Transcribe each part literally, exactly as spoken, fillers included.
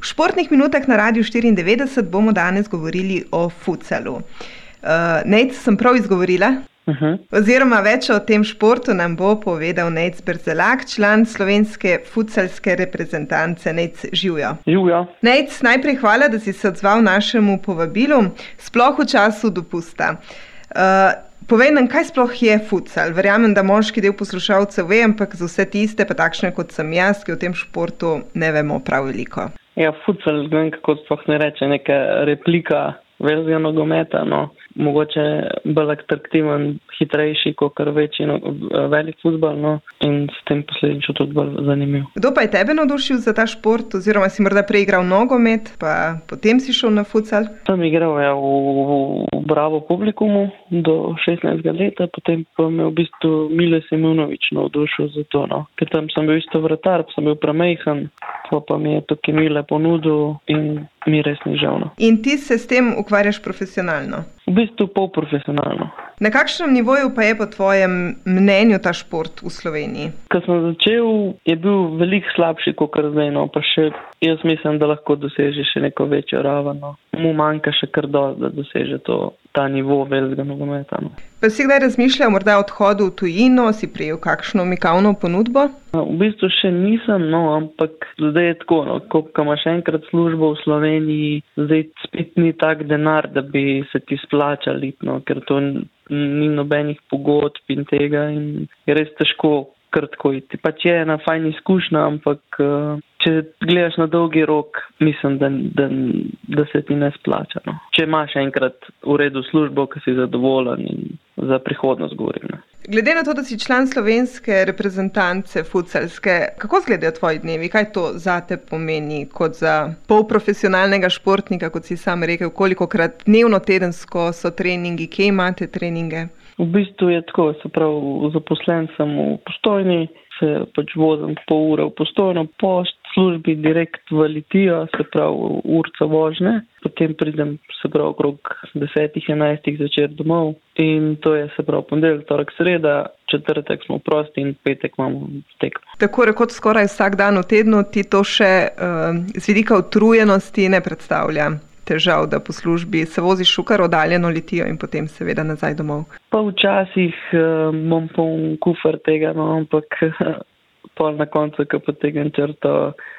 V športnih minutah na Radiu štiriindevetdeset bomo danes govorili o futsalu. Uh, Nejc, sem prav izgovorila? Uh-huh. Oziroma več o tem športu nam bo povedal Nejc Berzelak, član slovenske futsalske reprezentance. Nejc, živjo. Živjo. Nejc, najprej hvala, da si se odzval našemu povabilu, sploh v času dopusta. Uh, povej nam, kaj sploh je futsal? Verjamem, da moški del poslušalcev ve, ampak za vse tiste, pa takšne kot sem jaz, ki o tem športu ne vemo prav veliko. Ja, futsal, vem, kako sploh ne reče, neka replika velikega nogometa, no. Mogoče bolj atraktiven, hitrejši, kakor večji no, velik futbal, no, in s tem posledično tudi bolj zanimiv. Kdo pa je tebe navdušil za ta šport, oziroma si morda prej igral nogomet, pa potem si šel na futsal? Sem igral ja, v, v Bravo Publikumu do šestnajstega leta, potem pa me v bistvu Mile Simunovič navdušil za to, no. Ker tam sem bil isto vratar, sem bil premejhan, pa, pa mi je tukaj Mile ponudil in mi res ni žal, no. In ti se s tem ukvarjaš profesionalno? V bistvu polprofesionalno. Na kakšnem nivoju pa je po tvojem mnenju ta šport v Sloveniji? Ko sem začel, je bil veliko slabši, kot zdaj, no, pa še jaz mislim, da lahko doseže še neko večjo raven, no. Mu manjka še kar dosti, da doseže to, ta nivo velikega nogometa, no. Pa si kdaj razmišljal morda o odhodu v tujino, si prejel kakšno mikavno ponudbo? No, v bistvu še nisem, no, ampak zdaj je tako, no, ko imaš enkrat službo v Sloveniji, zdaj spet ni tak denar, da bi se ti splačali, no, ker to ni nobenih pogodb in tega in je res težko kar tako iti. Pač je ena fajn izkušnja, ampak če gledaš na dolgi rok, mislim, da, da, da se ti ne splača. No. Če imaš enkrat v redu službo, ki si zadovoljen in za prihodnost govorim. Ne. Glede na to, da si član slovenske reprezentance futsalske, kako izgledajo tvoji dnevi? Kaj to zate pomeni kot za polprofesionalnega športnika, kot si sam rekel, kolikokrat dnevno, tedensko so treningi, kje imate treninge? V bistvu je tako, se pravi, zaposlen sem v Postojni, se pač vozim pol ure v Postojno, po službi direkt v Litijo, se pravi urca vožnje, potem pridem, se pravi, okrog desetih, enajstih zvečer domov in to je, se pravi, ponedeljek, torek, sreda, četrtek smo prosti in petek imamo tekmo. Tako rekoč skoraj vsak dan v tednu ti to še uh, z vidika utrujenosti ne predstavlja težav, da po službi se voziš v kar oddaljeno Litijo in potem seveda nazaj domov? Pa včasih uh, imam poln kufer tega, no, ampak uh, pol na koncu, ko potegnem črto,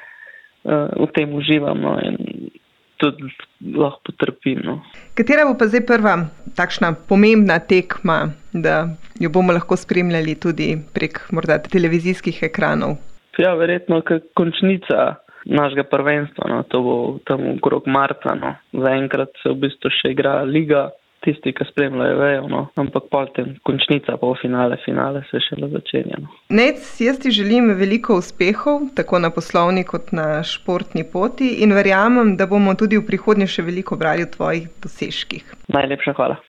uh, v tem uživam, no, in tudi lahko potrpim, no. Katera bo pa zdaj prva takšna pomembna tekma, da jo bomo lahko spremljali tudi prek morda televizijskih ekranov? Ja, verjetno končnica našega prvenstva, no, to bo tam okrog marca, no. Zaenkrat se v bistvu še igra liga, tisti, ki spremljajo, vejo, no, ampak potem končnica, pol finale, finale se šele začenja, no. Nejc, jaz ti želim veliko uspehov, tako na poslovni kot na športni poti in verjamem, da bomo tudi v prihodnje še veliko brali o tvojih dosežkih. Najlepša hvala.